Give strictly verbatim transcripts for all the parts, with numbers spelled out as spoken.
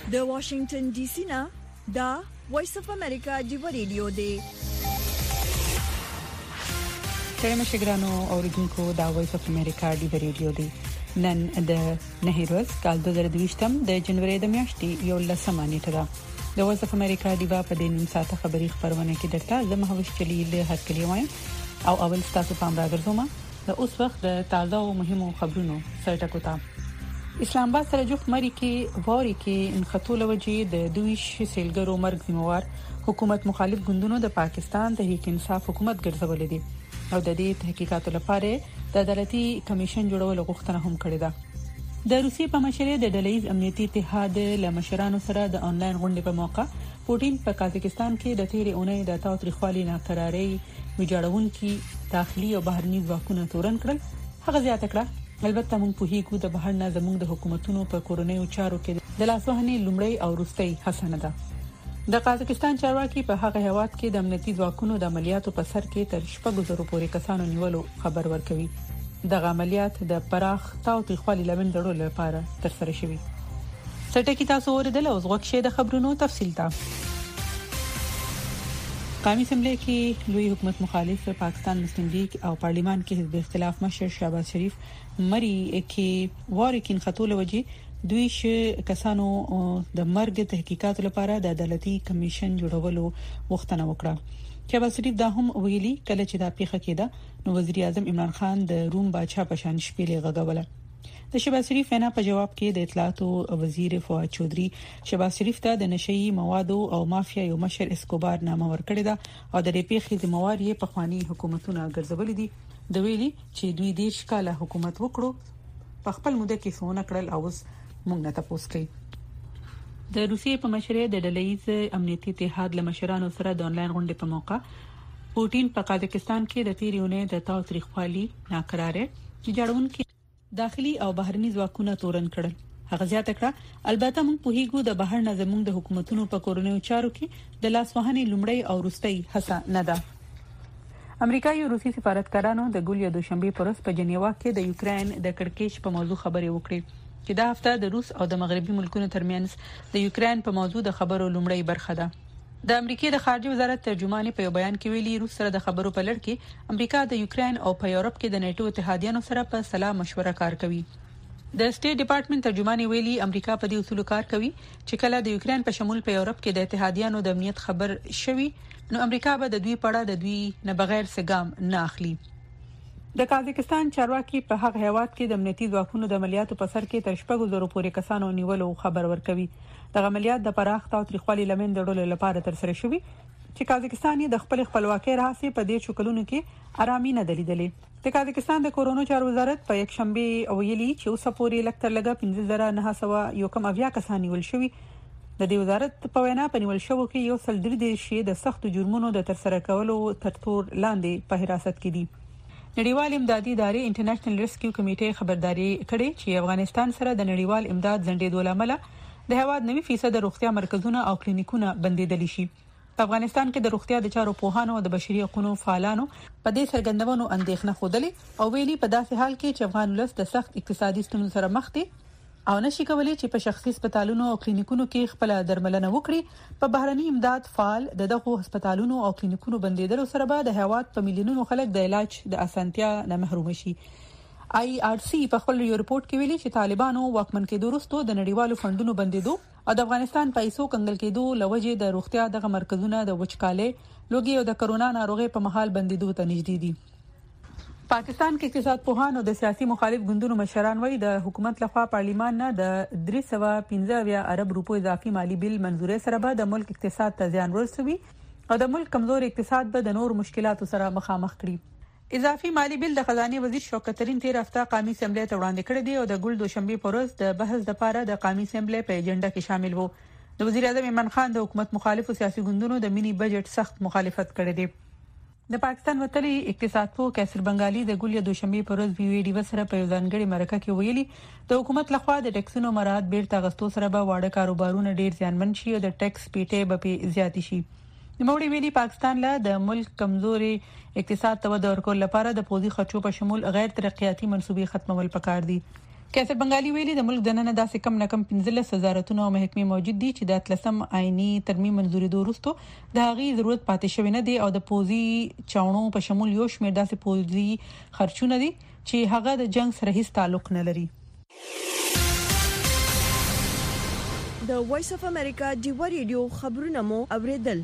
د واشنگټن ډي سي نه دا وایس اف امریکا دی ریډیو دی. سلام شګرانو اوریدونکو دا وایس اف امریکا دی ریډیو دی. نن د نهروز کال دوه زره دوه د جنوري د میاشتې یو لسمه نیټه ده. د وایس اف امریکا دی په دې نیم ساعته خبری خبرونه کې درته زما هوښ چلی له هر کلی وایم او اول تاسو پام راغورځوم د اوس وخت د تازه او مهمو خبرونو سره ټکوتا. اسلام آباد سره جوخ مری کې ووري کې انخطول وجې د دوی سیلګرو مرګ ذمہوار حکومت مخالف ګوندونو د پاکستان تحقیق انصاف حکومت ګرځولې دي او د دې تحقیقاتو لپاره د عدالتي کمیشن جوړول غوښتنه هم کړې ده. د روسیې په مشرۍ د ډلهیز امنیتي اتحاد له مشرانو سره د انلاین غونډې په موقع پوټین په قازقستان کې د تیرې اونۍ د تاوتریخوالي ناکرارۍ ویجاړونکي داخلي او بهرني ځواکونه تورن کړل. هغه زیاته کړه البته موږ په هیڅ د بهر نه زموږ د حکومتونو په کورونیو چارو کې د لاسوهنې لومړی او وروستۍ حسنه ده. د قازقستان چارواکي په هغه هیواد کې د امنیتي ځواکونو د عملیاتو په سر کې تر شپږ زره پورې کسانو نیولو خبر ورکوي. د عملیات د پراخ تاوتریخوالي لمن جوړولو لپاره ترسره شوی. سټکی تاسو اوریدل او زغښه د خبرونو تفصیل تا. قومي اسمبلی کې لوی حکومت مخالف پاکستان مسلم لیگ او پارلیمان کې حزب اختلاف مشر شهباز شریف مری کې واري کې خطول وجې دوی ش کسانو د مرګ تحقیقات لپاره د عدالتي کمیشن جوړولو غوښتنه وکړه. شهباز شریف دا هم ویلي کله چې دا پیښه کېده نو وزیر اعظم عمران خان د روم بادشاہ په شان شپېلې غږوله. د شهباز شریف وینا په جواب کې د اطلاعات او وزیر فواد چودري شهباز شریف ته د نشئی موادو او مافیا یو مشر اسکوبار نامه ورکړی دا او د دې پیښې ذمہوار یې په خواني حکومتونو ګرځولې دي. د ویلي چې دوی د شکاله حکومت وکړو په خپل موده کې سونه کړل او موږ نه تاسو کوي. د روسیې په مشرۍ د ډلهیز امنیتي اتحاد له مشرانو سره د انلاین غونډې په موقع پوټین په قازقستان کې د تیرې اونۍ د تاوتریخوالي ناکرارۍ ویجاړونکي داخلي او بهرني ځواکونه تورن کړل. هغه زیاته کړه البته موږ په هیڅ د بهر نه زموږ د حکومتونو په کورونیو چارو کې د لاسوهنې لومړی او وروستۍ حصہ نه ده. امریکایي او روسي سفارتکارانو د ګولیا دوشنبه پرس په جنیوا کې د یوکرين د کړکېچ په موضوع خبرې وکړې چې دا هفته د روس او د مغربي ملکونو ترمنځ د یوکرين په موضوع د خبرو لومړی برخه ده. د امریکای د خارجه وزارت ترجمانې په یو بیان کې ویلي روس سره د خبرو په لړ کې امریکا د یوکرين او په یورپ کې د نیټو اتحادیانو سره په سلا مشوره کار کوي. د سټیټ ډپارټمنټ ترجمانې ویلي امریکا په دې اصولو کار کوي چې کله د یوکرين په شمول په یورپ کې د اتحادیانو د امنیت خبر شوي نو امریکا به د دوی پړه د دوی نه بغیر سګام نه اخلي. د قازقستان چارواکي په هغه هیواد کې د امنیتي ځواکونو د عملیاتو په سر کې تر شپږ زره پورې کسانو نیولو خبر ورکوي. د عملیات د پراخ تاوتریخوالي لمن جوړولو لپاره ترسره شوی چې قازقستان د خپل خپلواکۍ راځي په دې شکلونو کې آرامي نه دلیدلې. د قازقستان د کورونا چارو وزارت په یک شنبه ویلي چې اوس پورې لکټر لګا پنځه زره نه سوه یو کم اویا کسان نیول شوی. د دې وزارت په وینا په نیول شوو کې یو سل درې د شی د سخت جرمونو د ترسره کولو تر تور لاندې په حراست کې دي. نړیوال امدادي ادارې انټرنیشنل ریسکیو کمیټې خبرداري کړې چې افغانستان سره د نړیوال امداد ځنډېدو لامل د هواد نوي فیصد روغتیا مرکزونه او کلینیکونه بندیدل شي. په افغانستان کې د روغتیا د چارو پوهانو او د بشري حقوقو فعالانو په دې څرګندونو اندېښنه خوده او ویلي په داسې حال کې چې افغان ولس د سخت اقتصادي ستونزو سره مخ دي او نشي کولای چې په شخصي هسپتالونو او کلینیکونو کې خپل درملنه وکړي. په بهرني امداد فعال د دغه هسپتالونو او کلینیکونو بندیدل سره به د هواد په میلیونونو خلک د علاج د اسانتیا نه محروم شي. آی آر سی په خپل یو رپورت کې ویلي چې طالبانو واکمن کېدو وروسته د نړیوالو فندونو بندیدو او د افغانستان پیسو کنګل کېدو لوجه د روغتیا دغه مرکزونه د وچکالۍ لوګي او د کرونا ناروغي په محل بندیدو ته نږدې دي. پاکستان کې اقتصاد پوهان او د سیاسي مخالف ګوندونو مشران وایي د حکومت لخوا پارلیمان نه د درې سوه پنځه ارب روپو اضافي مالی بیل منزورې سره به د ملک اقتصاد ته زیان ورسوي او د ملک کمزور اقتصاد به د نور مشکلاتو سره مخامخ کړي. اضافي مالی بیل د خزانه وزیر شوکت ترين تیر هفته قومي اسمبلی ته وړاندې کړی دی او د ګل دوشنبه پروز د بحث لپاره د قومي اسمبلی په ایجنډا کې شامل وو. د وزیر اعظم عمران خان د حکومت مخالفو سیاسي ګوندونو د مینی بجټ سخت مخالفت کړی دی. د پاکستان وتلی اقتصاد پوه کیسر بنگالي د ګولیا دوشنبه پروز وی وی ډی وسره په ځانګړي مرکه کې ویلي د حکومت لخوا د ټیکسونو مراعات بیرته غستو سره به واړه کاروبارونه ډیر زیانمن شي او د ټیکس پیټه به په زیات شي. د موړي ویلي پاکستان له د ملک کمزوري اقتصاد ته د ورکول لپاره د پوزي خرچو په شمول غیر ترقیاتي منسوبې ختمول پکار دي. کیسر بنگالي ویلي د ملک دننه داسې کم نه کم پنځلس وزارتونه او محکمې موجود دي چې د اتلسم آئینی ترمیم منځوري دوروستو د هغې ضرورت پاتې شوی نه دی او د پوزي چاونو په شمول یو شمېر داسې پوزي خرچونه دي چې هغه د جنگ سره هیڅ تعلق نه لري. د وایس اف امریکا ډیوا ریډیو خبرونه مو اوریدل.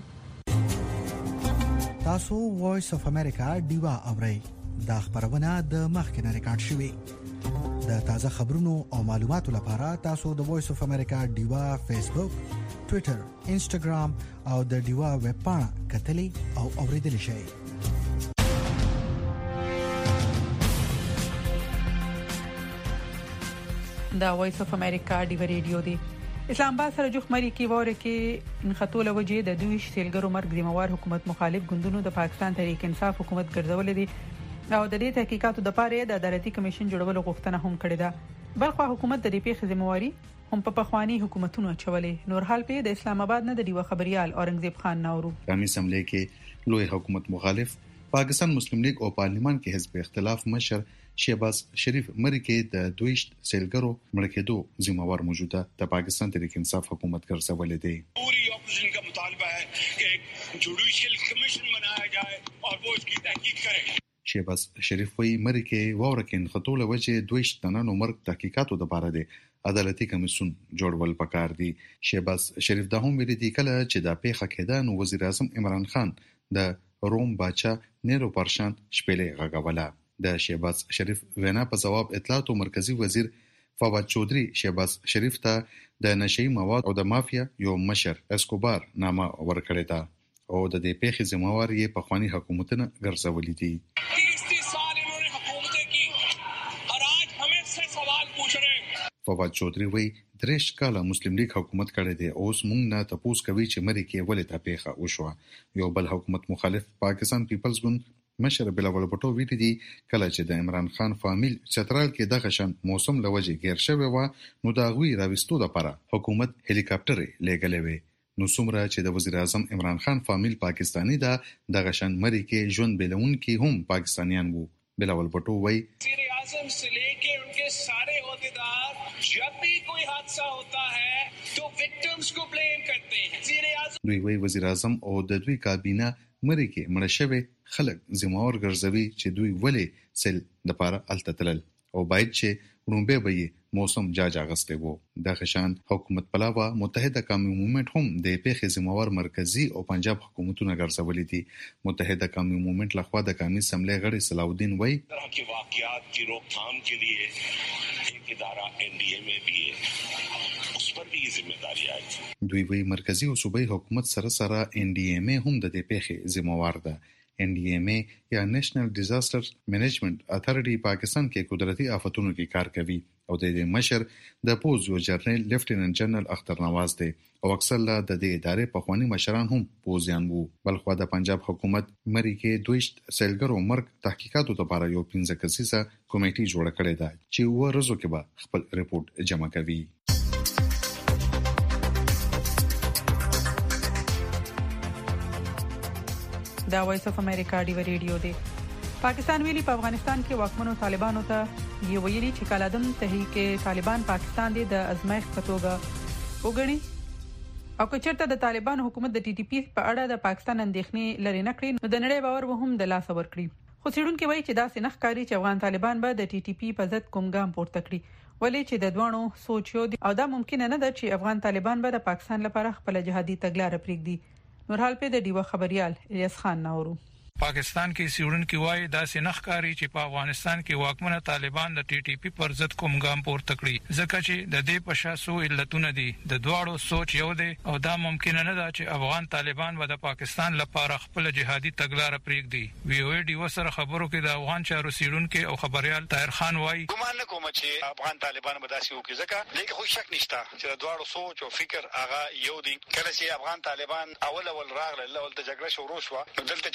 تاسو وایس اف امریکا ډیوا اورئ. دا خبرونه د مخکنه ریکارډ شوې. د تازه خبرونو او معلوماتو لپاره تاسو د وایس اف امریکا ډیوا فیسبوک، ټوئیټر، انسټاګرام او د ډیوا ویب پاڼه کتلې او اوریدل شئ. دا وایس اف امریکا ډیوا ریډیو دی. اسلام آباد سره جوخمري کې وره کې انخطول وجې د دوی سیلګرو مرګ ذمہوار حکومت مخالف ګوندونو د پاکستان تحریک انصاف حکومت ګرځولې دي او د دې تحقیقاتو د پاره د عدالتي کمیشن جوړولو غوښتنه هم کړې ده. بلخو حکومت د دې پیښې ذمہواری هم په پخوانی حکومتونو چولې. نور حال په د اسلام آباد نه د دیو خبريال اورنګزیب خان ناورو قومي اسمبلی کې لوی حکومت مخالف پاکستان مسلم لیگ او پارلیمان کې حزب اختلاف مشر شهباز شریف مری کې د دویشت سیلګرو مړ کېدو ذمہوار موجوده د پاکستان تحریک انصاف حکومت ګرځولې دی. پوری اپوزیشن کا مطالبہ ہے کہ ایک جوڈیشل کمیشن بنایا جائے اور وہ اس کی تحقیق کرے. شهباز شریف وی مری کې وره کې خطوله وجه دویشت تنانو مرګ تحقیقاتو د پاره دی عدالتي کمیسیون جوړول پکار دي. شهباز شریف دا هم ویلي دی کله چې دا پیښه کېده نو وزیر اعظم عمران خان د روم باچا نیرو پرشان شپېلې غاغوله. د شهباز شریف وینا په جواب اطلاعات او مرکزی وزیر فواد چودري شهباز شریف ته د نشئی مواد او د مافیا یو مشر اسکوبار نامه ورکړی دا او د دې پیښې ذمہوار یې په خواني حکومتونه ګرځولې دي. تیس سال انہوں نے حکومتیں کی اور آج ہمیں سے سوال پوچھ رہے ہیں. فواد چودري وی دریش کاله مسلم لیگ حکومت کړی دی اوس موږ نه تاسو کوي چې مری کې ولې تا پیښه وشو. یو بل حکومت مخالف پاکستان پیپلز ګوند مشر بلاول بټو ویلي دي کله چې د عمران خان فامیل چترال کې د غشن موسم لوجه غیر شوی و نو دا غوي راوستو لپاره حکومت هلیکاپټر لګلې وي. نو څومره چې د وزیر اعظم عمران خان فامیل پاکستانی دا د غشن مری کې ژوند بلون کې هم پاکستانیان وو. بلاول بټو وای وزیر اعظم سے لے کے ان کے سارے عہدیدار جب بھی کوئی حادثہ ہوتا ہے تو وکٹمز کو بلیم کرتے ہیں. وزیر اعظم دوی وای وزیر اعظم او د دوی کابینه مری کې مړ شوی خلک ذمہوار ګرځوي چې دوی ولې سیل د پاره التتلل او باید چې رومبه به موسم جاج اغسته وو. د خشان حکومت پلاوا متحده قومي موومېنټ هم د پیښې ذمہوار مرکزی او پنجاب حکومتونه ګرځولې دي. متحده قومي موومېنټ لخوا د قومي اسمبلی غړي صلاح الدین وای طرح کے واقعات کی روک تھام کے لیے ایک ادارہ این ڈی ایم اے بھی ہے اس پر بھی ذمہ داری آئی. دوی وی مرکزی او صوبایي حکومت سره سره این ډي ایم اے هم د دې پیښې ذمہوار ده. این ډي ایم اے یا نېشنل ډیزاستر مینجمنت اتھارټي پاکستان کې قدرتي آفتونو کې کار کوي او د دې مشر د پوز یو جنرال لیفټیننټ جنرال اختر نواز دی او اکثر لا د دې ادارې په خواني مشران هم پوزیان وو. بلخو د پنجاب حکومت مری کې دویشت سیلګرو مرګ تحقیقاتو لپاره یو پنځه کسیزه کمیټي جوړه کړې ده چې و ورځو کې به خپل ریپورت جمع کوي. دا وایس اف امریکا ډیو ریډیو دی. پاکستان ویلي په افغانستان کې واکمنو طالبانو ته یو ویلي چې کالادم تحریک طالبان پاکستان دی د ازمایښت په توګه وګڼي او که چېرته د طالبانو حکومت د ټي ټي پی په اړه د پاکستان اندېښنې لري نه کړي نو د نړۍ باور به هم د لاس ور کړی. خو څېړونکو وایي چې دا سنخ کاری چې افغان طالبان به د ټي ټي پی په ضد کوم ګام پورته کړي ولې چې د دوانو سوچ یو دی او دا ممکن نه ده چې افغان طالبان به د پاکستان لپاره خپل جهادي تګلارې پرېږدي. نور حال په د دیو خبريال الیاس خان ناورو پاکستان کې سیورن کې وایي دا سنخ کاری چې په افغانستان کې واکمنه طالبان د ټي ټي پی پر ضد کوم ګام پورته کړی ځکه چې د دې په شاسو علتونه دي د دواړو سوچ یو دی او دا ممکن نه ده چې افغان طالبان و د پاکستان لپاره خپل جهادي تګلارې پرېږدي. وی او ډي وسره خبرو کې د افغان چارو سیورن کې او خبريال طاهر خان وایي ګمان نه کوم چې افغان طالبان به داسې وکړي ځکه لکه خو شک نشته چې د دواړو سوچ او فکر هغه یو دی. کله چې افغان طالبان اول اول راغله اول د جګړه شروع شو دلته چې په قبایلی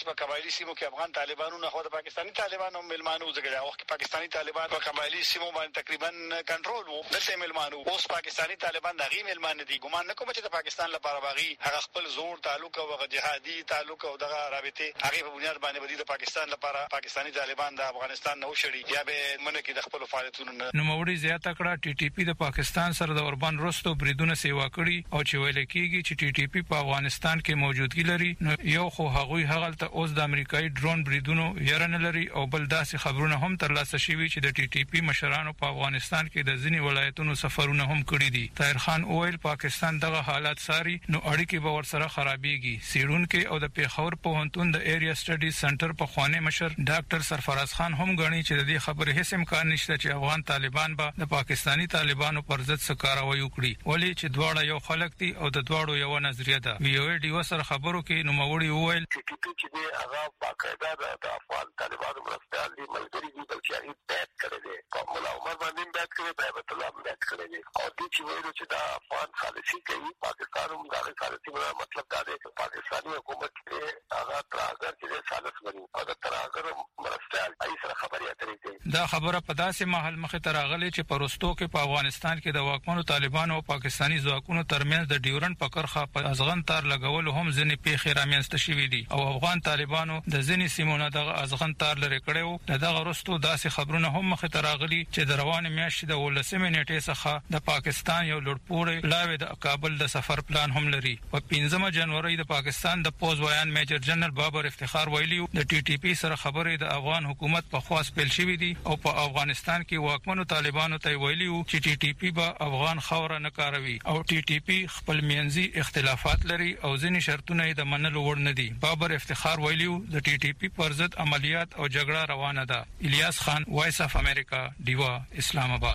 قبایلی سیمو کې افغان طالبانو نه خو د پاکستاني طالبانو ملمانو ځکه وخت پاکستاني طالبان په قبایلی سیمو باندې تقریبا کنټرول وو دلته ملمانو اوس پاکستاني طالبان دغه ملمان دي ګمان نه کوم چې د پاکستان لپاره باغی هغه خپل زور تعلق او جهادي تعلق او دغه رابطه هغه په بنیاد باندې بدی د پاکستان لپاره پاکستاني طالبان د افغانستان نه وشړي یا به منه کې د خپل فعالیتونو نو موري زیاته کړه ټي ټي پی د پاکستان سره د اوربان رستو بریدونه سیوا کړي او چې ویل کېږي چې ټي ټي پی په افغانستان کې موجودګي لري نو یو خو هغوی هغه ته اوس د امریکایي ډرون بریدونو يرن لري او بل داسې خبرونه هم ترلاسه شوي چې د ټي ټي پی مشرانو په افغانستان کې د ځینی ولایتونو سفرونه هم کړي دي. طاهر خان اویل پاکستان دغه حالات ساري نو اړیکې به ورسره خرابېږي. سیرونکو او د پیښور پوهنتون د ایریا سټډیز سنټر په خوانې مشر ډاکټر سرفراز خان هم غني چې د دې خبرې هیڅ امکان نشته چې افغان طالبان به د پاکستاني طالبانو پر ضد سکاروي وکړي ولې چې دواړه یو خلک دي او د دواړو یو نظریه ده. وی او ډي وسره خبرو کې نو موري وویل چې د هغه باقاعده د افغان طالبانو مرستيال دي ملګری دي بلکې هغه بیت کړی دی کومه عمر باندې بیت کړی دی بیت الله بیت کړی دی او د چې وایي چې دا افغان خالصي کوي پاکستان هم دا خالصي مطلب دا دی چې پاکستاني حکومت هغه تراګر چې خالص غني او د تراګر مرستيال ای سره خبرې اترې کوي. دا خبره په داسې محل مخه تراغلي چې پروستو کې په افغانستان کې د واکمنو طالبانو او پاکستاني ځواکونو ترمنځ د ډیورن په کرخه په ازغن تار لګول هم ځنې پیښې رامنځته شوې دي او افغان طالبانو د ځنې سیمونو دغه ازغن تار لري کړو. دغه رستو داسې خبرونه هم مخه تراغلي چې د روان میاشتې د ولسمې نیټې څخه د پاکستان یو لړپوړی لاوي د کابل د سفر پلان هم لري. په پنځمه جنوري د پاکستان د پوز ویان میجر جنرال بابر افتخار ویلي د ټي ټي پی سره خبرې د افغان حکومت په خواص پیل شوې دي او په افغانستان کې واکمنو طالبانو ته ویلي چې ټي ټي پی به افغان خوره نه کاروي او ټي ټي پی خپل میانزي اختلافات لري او ځینې شرطونه یې د منلو وړ نه دي. بابر افتخار ویلي د ټي ټي پی پر ضد عملیات او جګړه روانه ده. الیاس خان وایس اف امریکا دیوا اسلام آباد.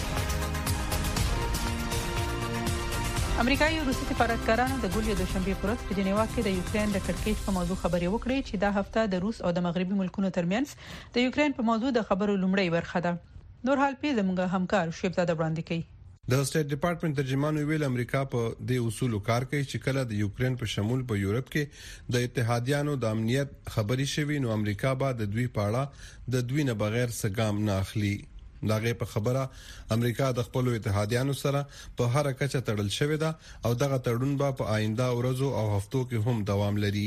امریکایي او روسي سفارتکارانو د ګولې د شنبې پر ورځ په جنیوا کې د یوکرين د کړکېچ په موضوع خبرې وکړې چې دا هفته د روس او د مغربي ملکونو ترمنځ د یوکرين په موضوع د خبرو لومړی برخه ده. نور حال په زموږ همکار شیبزاده وړاندې کوي. د سټیټ ډپارټمنټ ترجمان ویل امریکا په دې اصولو کار کوي چې کله د یوکرين په شمول په یورپ کې د اتحادیانو د امنیت خبري شوي نو امریکا به د دوی پاړه د دوی نه بغیر سګام نه اخلي. داغه په خبره امریکا د خپل اتحادیانو سره په هر کچه تړل شوې ده او دغه تړون به په آینده ورځو او هفتو کې هم دوام لري.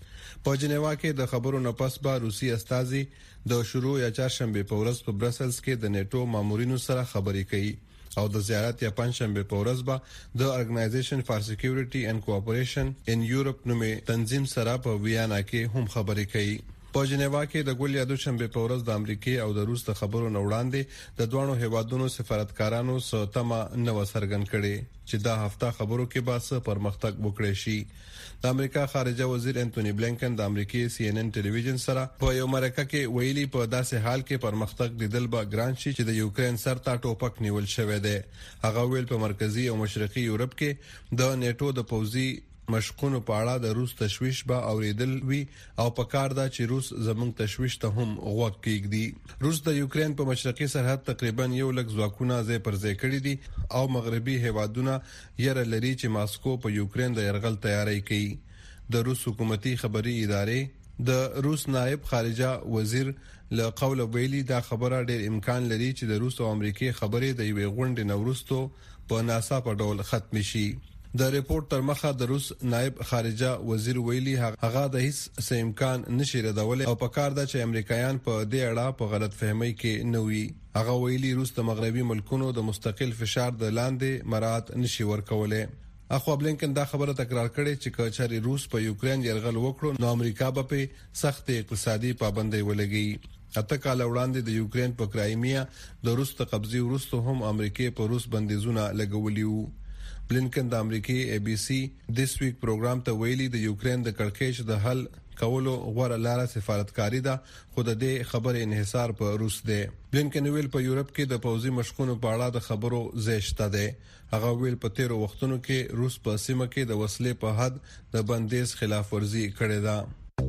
په جنیوا کې د خبرو نه پس به روسي استازي د شروع یا چهارشنبه په ورځ په برسلز کې د نیټو مامورینو سره خبرې کوي او د زیارت یا پنځشنبه په ورځ به د Organization for Security and Cooperation in Europe نومې تنظیم سره په ویانا کې هم خبرې کوي. په جنیوا کې د ګولیا دوشنبه په ورځ د امریکای او د روس د خبرو نه وړاندې د دوه هیوادونو سفارتکارانو سره تمه نو سرګن کړي چې دا هفته خبرو کې به څه پرمختګ وکړي شي. د امریکا خارجه وزیر انټونی بلینکن د امریکای سی ان ان ټلویزیون سره په یو مرکه کې ویلي په داسې حال کې پرمختګ لیدل به ګران شي چې د یوکرين سر ته ټوپک نیول شوی دی. هغه ویل په مرکزی او مشرقي یورپ کې د نیټو د پوځي مشقونو په اړه د روس تشويش به اوریدل وی او په کار دا چې روس زمونږ تشويش ته هم غوږ کېږدي. روس د یوکرين په مشرقي سرحد تقریبا یو لک ځواکونه ځای پر ځای کړی دي او مغربي هیوادونه یې لري چې ماسکو په یوکرين د يرغل تیاری کوي. د روس حکومتي خبري ادارې د روس نائب خارجه وزیر له قول ویلي دا خبره ډېر امکان لري چې د روس او امریکای خبرې د یوې غونډې نورستو په ناسا په ډول ختم شي. د ریپورت تر مخه د روس نائب خارجه وزیر ویلي هغه د هیڅ څه امکان نشي ردول او په کار ده چې امریکایان په دې اړه په غلط فهمي کې نه وي. هغه ویلي روس د مغربي ملکونو د مستقل فشار د لاندې مراعات نشي ورکولای. اخو بلینکن دا خبره تکرار کړي چې کچاري روس په یوکرين يرغل وکړو نو امریکا به په سخت اقتصادي پابندۍ ولګي. اته کال وړاندې د یوکرين په کرایمیا د روس ته قبضه ورستو هم امریکای په روس بندیزونه لګولي وو. بلینکن د امریکای ای بي سي دیس ویک پروګرام ته ویلي د یوکرين د کړکېچ د حل کولو غوړه لاره سفارتکاری ده خو د دې خبرې انحصار په روس دی. بلینکن ویل په یورپ کې د پوځي مشقونو په اړه د خبرو زیشته ده. هغه ویل په تیرو وختونو کې روس په سیمه کې د وسلې په حد د بندیز خلاف ورزي کړې ده.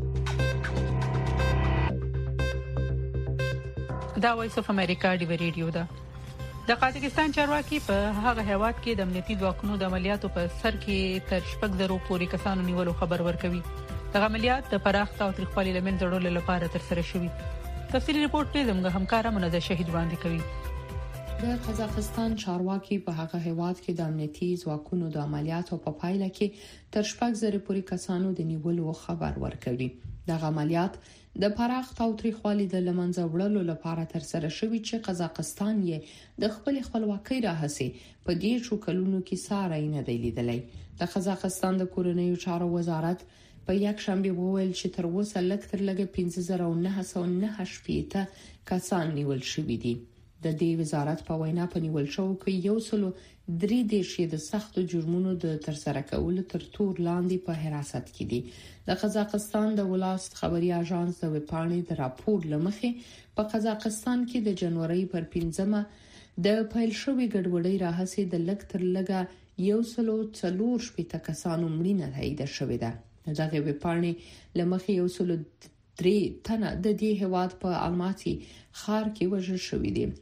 دا وایس اف امریکا دی ریډیو ده. د قازقستان چارواکي په هغه هیواد کې د امنیتي ځواکونو د عملیاتو په سر کې تر شپږ زره پورې کسانو نیولو خبر ورکوي. د عملیات د پراخ تاوتریخوالي لمن جوړولو لپاره ترسره شوی. تفصیلی رپورت په زموږ همکارا منزه شهید وړاندې کوي. د قزاقستان چارواکي په هغه هیواد کې د امنیتي ځواکونو د عملیاتو په پایله کې تر شپږ زره پورې کسانو د نیولو خبر ورکړي. د عملیات د پراخ تاوتریخوالي د لمنځه وړلو لپاره ترسره شوی چې قزاقستان یې د خپل خپلواکۍ راهسي په دې شکلونو کې ساري نه دی لیدلی. د قزاقستان د کورنیو چارو وزارت په یک شنبه وویل چې تر اوسه لږ تر لږه پنځه زره نه سوه نه شپږ کسان نیول شوي دي. د دې وزارت په وینا په نیول شو کې یو سلو درې دیشې د سختو جرمونو د ترسره کولو تر تور لاندې په حراست کې دي. د قزاقستان د ولاست خبري اژانس د وپاڼې د راپور لمخې په قزاقستان کې د جنوري پر پنځمه د پیل شوې ګډوډۍ راهسي د لږ تر لږه یو سلو څلور شپږ کسانو مړینه تایید شوې ده. دغه وپاڼې لمخې یو سلو درې تنه د دې هواد په الماتي ښار کې وژل شوې دي.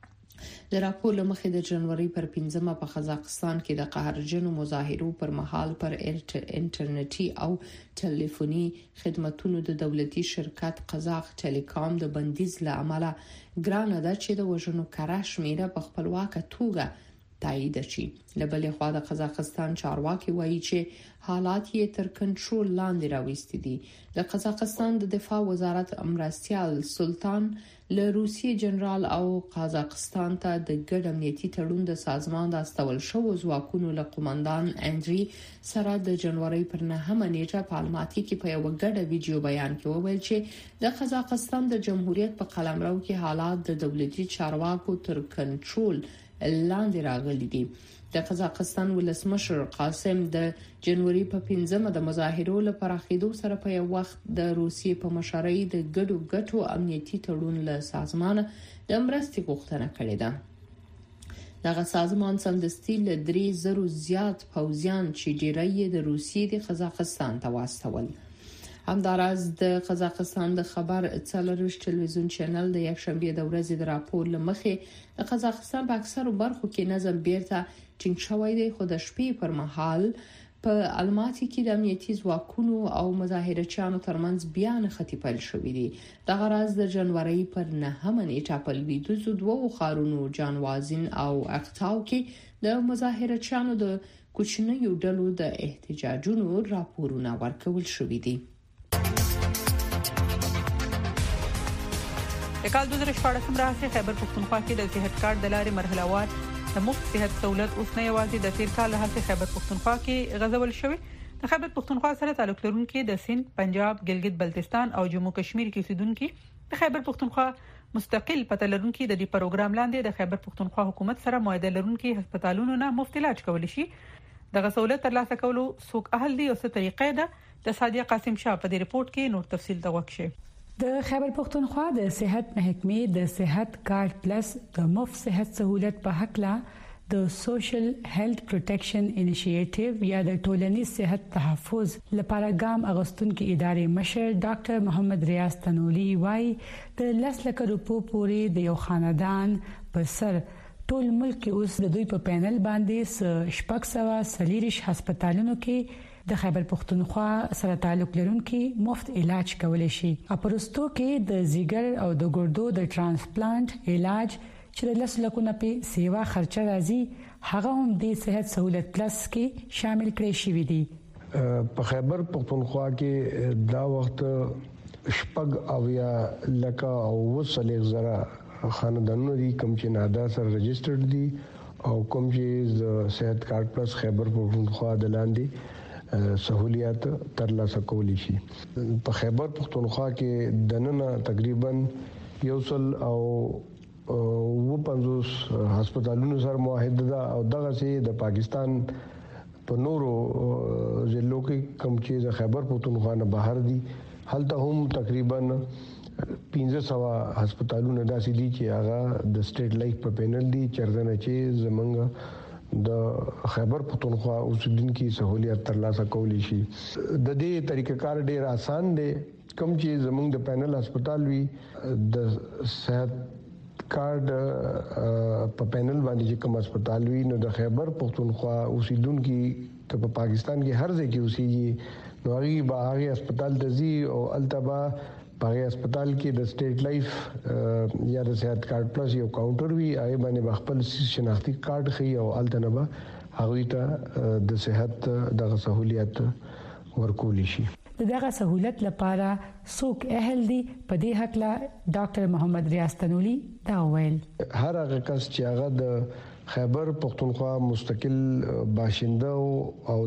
د راپور لمخې د جنوري پر پنځمه په قزاقستان کې د قهرجنو مظاهرو پر مهال پر انټرنیټي او ټلیفوني خدماتونو د دولتي شرکت قزاق ټیلیکام د بندیز له امله ګرانه ده چې د وژنو کره شمیره په خپلواکه توګه تایید شي. لبلې خوا د قزاقستان چارواکي وایي چې حالات یې تر کنټرول لاندې راوستي دي. د قزاقستان د دفاع وزارت امرستیال سلطان له روسي جنرال او قزاقستان ته د ګډ امنیتي تړون د سازمان د استول شو ځواکونو له قومندان انډري سره د جنوري پر نهمه نیټه په الماتي کې په یو ګډ ویډیو بیان کې وویل چې د قزاقستان د جمهوریت په قلمرو کې حالات د دولتي چارواکو تر کنټرول لاندې راغلي دي. د قزاقستان ولسمشر قاسم د جنوري په پنځمه د مظاهرو لپاره خېدو سره په یو وخت د روسیې په مشرۍ د ګډو ګټو امنیتي تړون له سازمان د مرستې غوښتنه کړې ده. دغه سازمان سمدستي له درې زرو زیات پوځیان چې ډیری د روسیې د قزاقستان ته واستول. همداراز د قزاقستان د خبر څلورش ټلویزیون چینل د یک شنبه د ورځې د راپور لمخې د قزاقستان په اکثرو برخو کې نظم بیرته ټینګ شوی دی، خو د شپې پر مهال په الماتي کې د امنیتي ځواکونو او مظاهرچیانو ترمنځ بیا نښتې پیل شوې دي. دغه راز د جنوري پر نهمه نیټه په لویدیځو دوو ښارونو جانوازین او اقتاو کې د مظاهرچیانو د کوچنیو ډلو د احتجاجونو راپورونه ورکول شوې دي. د کال دوه زره شپږ راځي خیبر پښتونخوا کې د صحت کارت د لارې مرحلهوار د مفت صحت سہولت اوس نه یوازې د تیر کال راځي خیبر پښتونخوا کې غزول شوی. د خیبر پښتونخوا سره تعلق لرونکي د سند، پنجاب، ګلګت بلتستان او جموں کشمیر کې اوسیدونکي د خیبر پښتونخوا مستقل پته لرونکي د دې پروګرام لاندې د خیبر پښتونخوا حکومت سره معاهده لرونکي هسپتالونو نه مفت علاج کولی شي. دغه سہولت ترلاسه کولو څوک اهل دي او څه طریقې ده؟ د سادیه قاسم شاه په دې رپورت کې نور تفصیل دا وکړي. د خیبر پښتونخوا د صحت محکمې د صحت کارت پلس د مفت صحت سہولت په حق لا د سوشل هیلث پروټیکشن انیشیټیو یا د ټولنیز صحت تحفظ لپاره ګام اغوستونکو ادارې مشر ډاکټر محمد ریاض تنولی وايي د لس لک روپو پورې د یو خاندان په سر ټول ملک اوس د دوی په پینل باندې شپږ سوه سلیریش هسپتالونو کې د خیبر پښتونخوا سره تعلق لرونکي مفت علاج کولای شي. اپرستو کې د زیګر او د ګردو د ترانسپلانت علاج چې د لس لکونه په سیوا خرچه راځي هغه هم د صحت سہولت پلس کې شامل کړي شوی دي. په خیبر پښتونخوا کې دا وخت شپږ او یا لکه او وسلې زره خاندانونو دي کوم چې نادا سره رجسټرډ دي او کوم چې صحت کارت پلس خیبر پښتونخوا د لاندې سہولیات ترلاسه کولی شي. په خیبر پښتونخوا کې دننه تقریبا یو سل او و پنځوس هسپتالونو سره معاهده ده او دغه سي د پاکستان په نورو ضلعو کې کوم چې د خیبر پښتونخوا نه بهر دي هلته هم تقریبا پنځه سوه هسپتالونه داسې دي چې هغه د سټیټ لایف په پینل دي چرته چې زمونږ د خیبر پښتونخوا اوسیدونکو سہولیت ترلاسه کولی شي. د دې طریقې کار ډیر آسان دی. کوم چې زمونږ د پینل هسپتال وی د صحت کارت په پینل باندې چې کوم هسپتال وی نو د خیبر پښتونخوا اوسیدونکو ته په پاکستان کې هر ځای کې اوسېږي نو هغه به هغه هسپتال ته ځي او التبا په هسپتال کې د سټیټ لایف یا د صحت کارت پلس یو کاونټر وی هغه باندې خپل شناختی کارت خي او التنبا هغه ته د صحت د سہولیت ورکول شي. دغه سہولت لپاره څوک اهل دي په دې حق لا ډاکټر محمد ریاض تنولی دا ویل. هر هغه کس چې هغه د خیبر پختونخوا مستقل باشنده او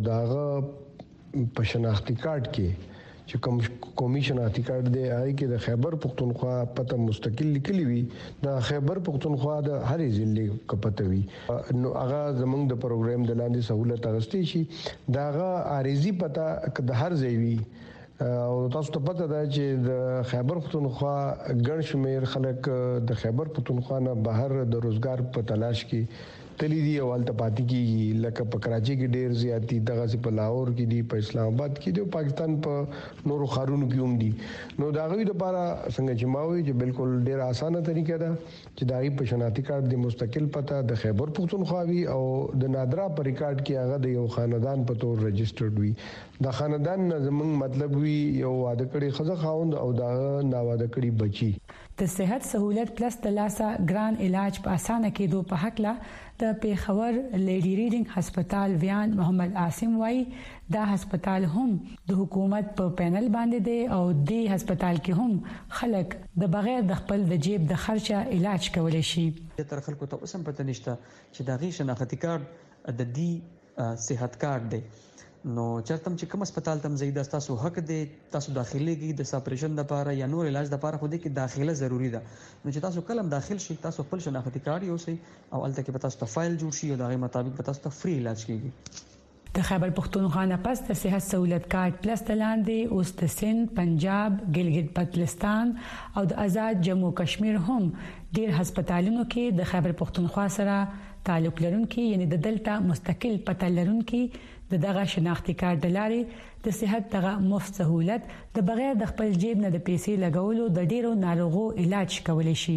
داغه په شناختی کارت کې چې کوم قومي شناختی کارت دی هغه کې د خیبر پختونخوا پته مستقل لیکلی وي د خیبر پختونخوا د هرې ضلع کپته وي نو هغه زمونږ د پروګرام د لاندې سہولت اغستې شي داغه عارضی پته د هر ځای وي او تاسو ته پته ده چې د خیبر پختونخوا ګڼ شمیر خلک د خیبر پختونخوا نه بهر د روزګار په تلاش کې تللی دی او الته پاتې کیږي لکه په کراچي کې ډیر زیاتی دغه سي په لاهور کې دی په اسلام آباد کې دی پاکستان په نورو خارونو کې هم دي نو دا غوي لپاره څنګه چې ماوي چې بالکل ډیر اسانه طریقه ده چې دایي په شناختی کارت د مستقل پته د خیبر پختونخوا وي او د نادرا پر ریکارډ کې هغه د یو خاندان په تور رجسټرډ وي د خاندان زمونږ مطلب وي یو واده کړي خزه خاوند او دا ناواده کړي بچي. د صحت سہولت پلس د لاسا ګران علاج په اسانه کېدو په حق لا د پیښور لیډي ریډینګ هسپتال ویان محمد عاصم وای دا هسپتال هم د حکومت په پینل باندې دی او د هسپتال کې هم خلک د بغیر د خپل د جیب د خرچه علاج کولای شي. تر خلکو ته اوسم پته نشته چې دا غي شناختی کارت د دې صحت کارت دی نو چرتم چې کوم هسپتال تم زیات تاسو حق دی تاسو داخلي کې د سپریشن لپاره یا نور علاج لپاره خو دې کې داخله ضروری ده نو چې تاسو کلم داخل شي تاسو خپل شناختی کارت یو سي او الته کې تاسو ته فایل جوړ شي او دغه مطابق تاسو ته فری علاج کیږي. د خیبر پختونخوا نه پس د صحت سہولت کارت پلس تلاندې اوس د سند پنجاب ګلګت پتلستان او د آزاد جمهور کشمیر هم ډیر هسپتالونو کې د خیبر پختونخوا سره تعلق لرونکي یعنی د دلتا مستقل پته لرونکي د دغه شناختی کارت د لارې د صحت دغه مفت سہولت د بغیر د خپل جیب نه د پیسې لګولو د ډیرو ناروغو علاج کولای شي.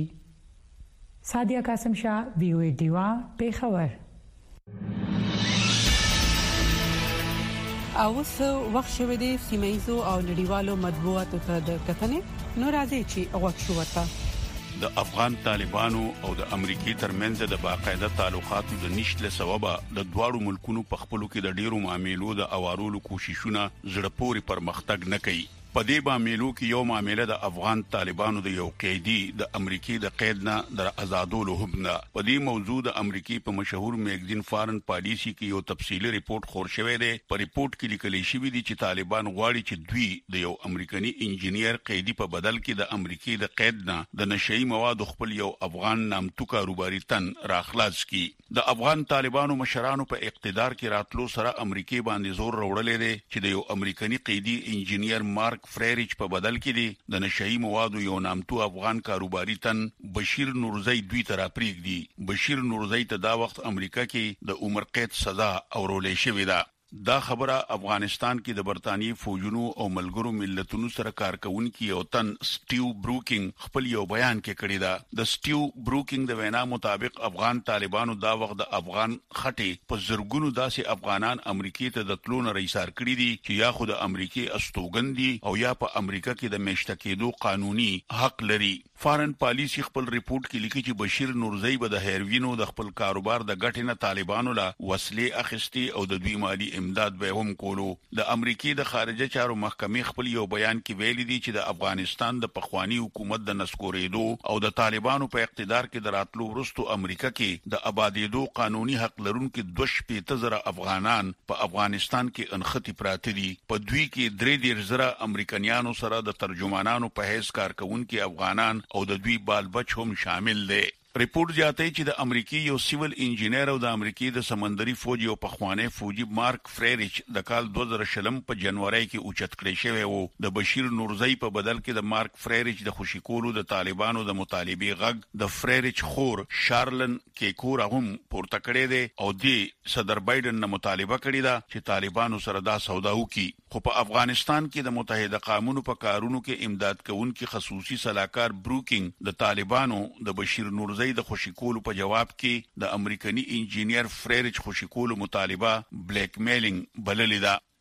سادیا قاسم شاه وی او ای ډیوا پیښور. اوس وخت شوه د سیمایزو او نړیوالو مطبوعاتو ته د کتنې نو راځي چې وخت شو ورته د افغان طالبانو او د امریکای ترمنځ د باقاعده تعلقاتو د نشټ له سبب د دوړو ملکونو په خپلو کې د ډیرو معاملو د اوارولو کوششونه زړه پورې پرمختګ نه کوي. په دې معاملو کې یو معاملې د افغان طالبانو د یو قیدی د امریکای د قید نه د آزادولو حکم. په دې موضوع د امریکای په مشهور میگزین فارن پالیسی کې یو تفصیلی ریپورت خور شوی دی. په ریپورت کې لیکل شوی دی چې طالبان غواړي چې دوی د یو امریکایي انجینیر قیدی په بدل کې د امریکای د قید نه د نشئی مواد خپل یو افغان نامتو کاروباري تن راخلاص کړي. د افغان طالبانو مشرانو په اقتدار کې راتلو سره امریکای باندې زور وروړلې دی چې د یو امریکایي قیدی انجینیر مارک فریریچ په بدل کې دی د نشئی موادو یو نامتو افغان کاروباري تن بشیر نورزی دوی ته راپریږدي. بشیر نورزی ته دا وخت امریکا کې د عمر قید سزا اورولې شوې ده. دا خبره افغانستان کې د برتانی فوجونو او ملګرو ملتونو سره کارکونکي او تن سټیو بروکینګ خپل یو بیان کې کړی دا. د سټیو بروکینګ د وینا مطابق افغان طالبانو دا وخت د افغان خټي په زرګونو داسې افغانان امریکای ته د تلون رئیسار کړی دي چې یا خود امریکای استوګندي او یا په امریکا کې د میشته کېدو قانوني حق لري. فارن پالیسی خپل ریپورت کې لیکي چې بشیر نورزی به د هیروینو د خپل کاروبار د ګټې نه طالبانو لا وسلې اخیستي او د دوی مالی امداد به هم کولو. د امریکای د خارجه چارو محکمې خپل یو بیان کې ویلي دي چې د افغانستان د پخوانی حکومت د نسکورېدو او د طالبانو په اقتدار کې د راتلو وروسته امریکا کې د آبادېدو قانوني حق لرونکو دوه شپږ زره افغانان په افغانستان کې انختی پراته دي. په دوی کې درې ډیر زره امریکایانو سره د ترجمانانو په حیث کارکونکو افغانان او د دوی بال بچ هم شامل دي. ریپورت جاته چې د امریکای یو سیول انجینیر او د امریکای د سمندري فوج یو پخوانی فوجي مارک فریریچ د کال دوه زره شلم په جنوري کې اوچت کړی شوی وو. د بشیر نورزی په بدل کې د مارک فریریچ د خوشی کولو د طالبانو د مطالبه غږ د فریریچ خور شارلن کیکور هم پورته کړی دی او دی صدر بایدن نه مطالبه کړی دا چې طالبانو سره دا سودا وکړي. خو په افغانستان کې د متحده قومونو په کارونو کې امداد کوونکي خصوصي صلاحکار بروکینګ د طالبانو د بشیر نورزی د خوشی کولو په جواب کې د امریکایي انجینیر فریریچ خوشی کولو مطالبه بلیک میلینګ بللې ده.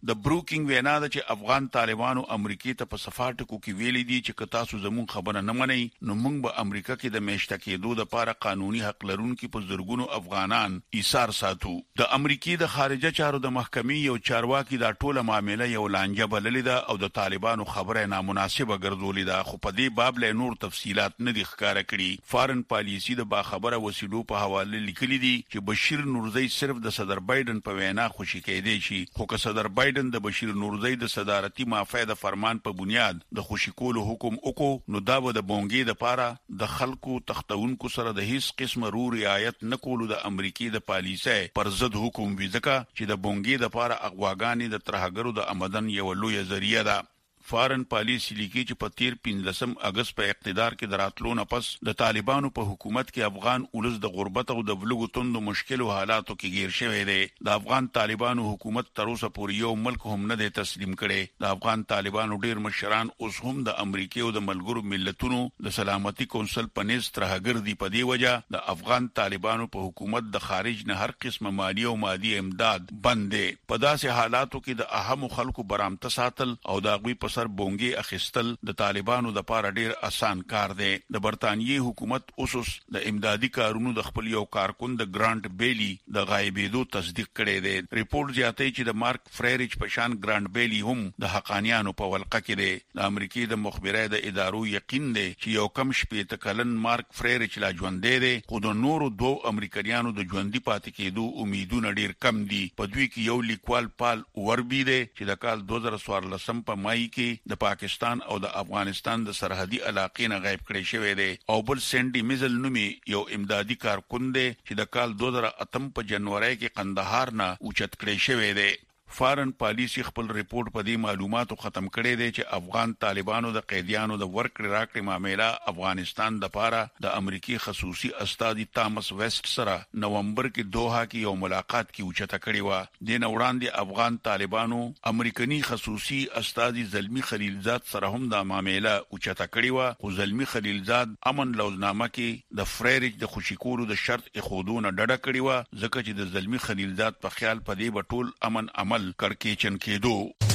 د بروکینګ وینا ده چې افغان طالبانو امریکای ته په صفاټکو کې ویلي دي چې که تاسو زموږ خبره نه منئ نو موږ به امریکا کې د میشته کېدو لپاره قانوني حق لرونکي په زرګونو افغانان ایثار ساتو. د امریکای د خارجه چارو د محکمې یو چارواکي دا ټوله معاملې یو لانجه بللې ده او د طالبانو خبره نامناسبه ګرځولې ده، خو په دې باب له نور تفصيلات نه دي ښکارا کړي. فارن پالیسی د باخبره وسیلو په حواله لیکلي دي چې بشیر نورزی صرف د صدر بایدن په وینا خوشی کېدی شي، خو که صدر بایدن د بشیر نورزی د صدارتي مافیده فرمان په بنیاد د خوشی کولو حکم وکړو نو دا به د بونګي د پاره د خلکو تختونکو سره د هیڅ قسم رو رعایت نکولو د امریکای د پالیسۍ پر ضد حکم وی ځکه چې د بونګي د پاره اغواګانی د ترهګرو د آمدن یو لوی ذریعہ ده. فارن پالیسی لیکي چې په تیر پنځلسم اگست په اقتدار کې دراتلو نه پس د طالبانو په حکومت کې افغان اولس د غربت او د بلوغ توندو مشکلو حالاتو کې گیر شوی دی. د افغان طالبانو حکومت تر اوسه پورې یو ملک هم نه دی تسلیم کړي. د افغان طالبانو ډیر مشران اوس هم د امریکای او د ملګرو ملتونو د سلامتي کونسل په نس ترهګر دی. په دې وجه د افغان طالبانو په حکومت د خارج نه هر قسمه مالی او مادي امداد بند دی. په داسې حالاتو کې د اهم خلکو برامته ساتل او د غوي په سر بونګي اخیستل د طالبانو د پاره ډیر آسان کار دی. د برتانیي حکومت اوسوس د امدادي کارونو د خپل یو کارکون د ګرانټ بیلی د غایبېدو تصدیق کړی دی. ریپورت زیاتوي چې د مارک فریریچ په شان ګرانټ بیلی هم د حقانیانو په ولقه کې دی. د امریکای د مخبري د ادارو یقین دی چې یو کم شپې تکلن مارک فریریچ لا ژوندې دی، خو د نورو دوه امریکایانو د ژوندۍ پاتې کېدو امیدونه ډیر کم دي. په دوی کې یو لیکوال پال وربي دی چې د کال دوه زره څوارلسم په مای کې د پاکستان او د افغانستان د سرحدي علاقې نه غایب کړی شوی دی، او بل سینډي میزل نومي یو امدادي کارکون دی چې د کال دوه زره اتم په جنوري کې قندهار نه اوچت کړی شوی دی. فارن پالیسی خپل ریپورت په دې معلوماتو ختم کړی دی چې افغان طالبانو د قیدیانو د ورکړې راکړې معاملې افغانستان د پاره د امریکای خصوصي استاذ تامس ویسټ سره نومبر کې دوحه کې یو ملاقات کې اوچته کړی و. د نوړاندې افغان طالبانو امریکایي خصوصي استاذ زلمی خلیلزاد سره هم د معاملې اوچته کړی و، خو زلمی خلیلزاد امن لوزنامه کې د فریریچ د خوشی کولو د شرط اخودونه ډډه کړی و، ځکه چې د زلمی خلیلزاد په خیال په دې بټول امن عمل کړکېچن کېدو.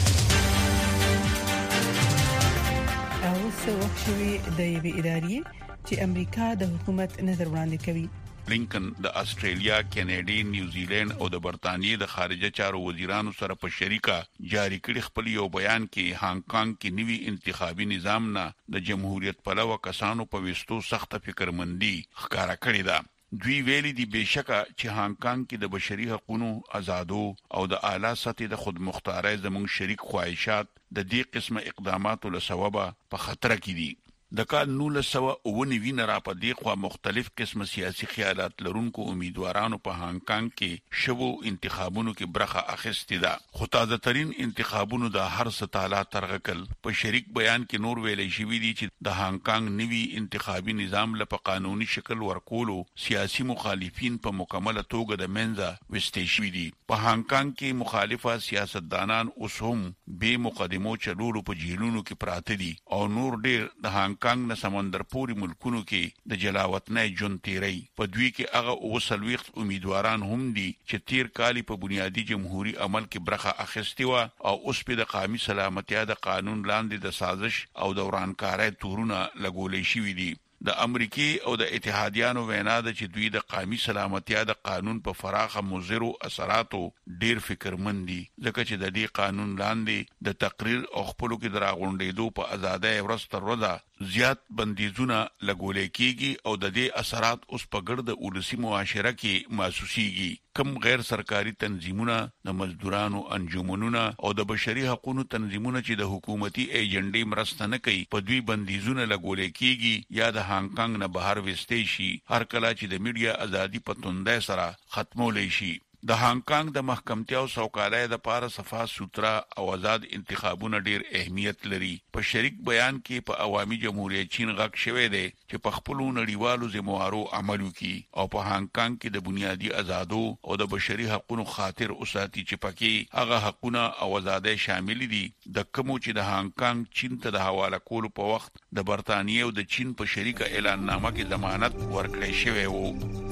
او څه وخت شوی د یوې ادارې چې امریکا د حکومت نظر وړاندې کوي. بلینکن د استرالیا، کینیډا، نیوزیلند او د برتانیې د خارجه چارو وزیرانو سره په شریکه جاری کړي خپل یو بیان کې هانګ کانګ کې نوي انتخابي نظام نه د جمهوریت پلوه کسانو په وستو سخت فکرمندي ښکارا کړې ده. دوی ویلي دي بشکه چې هانګ کانګ کې د بشري حقوقو آزادو او د اعلی سطح د خودمختارۍ زموږ شریک خواهشات د دې قسمه اقداماتو له سببه په خطر کې دي. د کال نولس سوه اوه نوي نه را په دې خوا مختلف قسم سیاسي خیالات لرونکو امیدوارانو په هانګ کانګ کې شوو انتخابونو کې برخه اخیستې ده، خو تازه ترين انتخابونو د هر څه تعالی ترغکل. په شریک بیان کې نور ویلې شوی دي چې د هانګ کانګ نوي انتخابي نظام لپاره قانوني شکل ورکولو سیاسي مخالفین په مکمله توګه د منځه وستې شوی دي. په هانګ کانګ کې مخالفه سیاستدانان اوس هم به مقدمو چلولو په جیلونو کې پراته دي او نور ډیر د هانګ کانګ نه سمندر پوري ملکونو کې د جلاوطنۍ جون تیری. په دوی کې هغه اوسلويخت امیدواران هم دي چې تیر کال په بنیادی جمهوریت عمل کې برخه اخیستي و او اوس په د قومي سلامتیا د قانون لاندې د سازش او دورانکارۍ تورونه لګولې شوې دي. د امریکای او د اتحادیانو وینا ده چې دوی د قومي سلامتیا د قانون په فراخه مضرو اثراتو ډیر فکرمند دي، ځکه چې د دې قانون لاندې د تقریر او خپلو کې دراغونډېدو په ازادۍ ورځ تر ورځې زیات بندیزونه لګولې کیږي او د دې اثرات اوس په ګرد ولسی معاشره کې محسوسيږي. کم غیر سرکاري تنظیمونه، د مزدورانو انجمنونه او د بشري حقوقو تنظیمونه چې د حکومتي ایجنډې مرسته نه کوي په دوی بندیزونه لګولې کیږي یا د هانګ کانګ نه بهر وستې شي، هر کله چې د میډیا ازادي په توندۍ سره ختمولې شي. د هانګ کانګ د محکمتیا او سوکالۍ د پاره صفا سوترا او آزاد انتخابونه ډیر اهمیت لري. په شریک بیان کې په عوامي جمهوریت چین غږ شوی دی چې په خپل نړیوالو ذمہوارو عمل وکړي او په هانګ کانګ کې د بنیادی آزادو او د بشري حقوقو خاطر اوساتي چې پکې هغه حقونه او آزادۍ شامل دي د کومو چې د هانګ کانګ چین ته د حواله کولو په وخت د برتانیې او د چین په شریکه اعلان نامه کې ضمانت ورکړی شوی وو.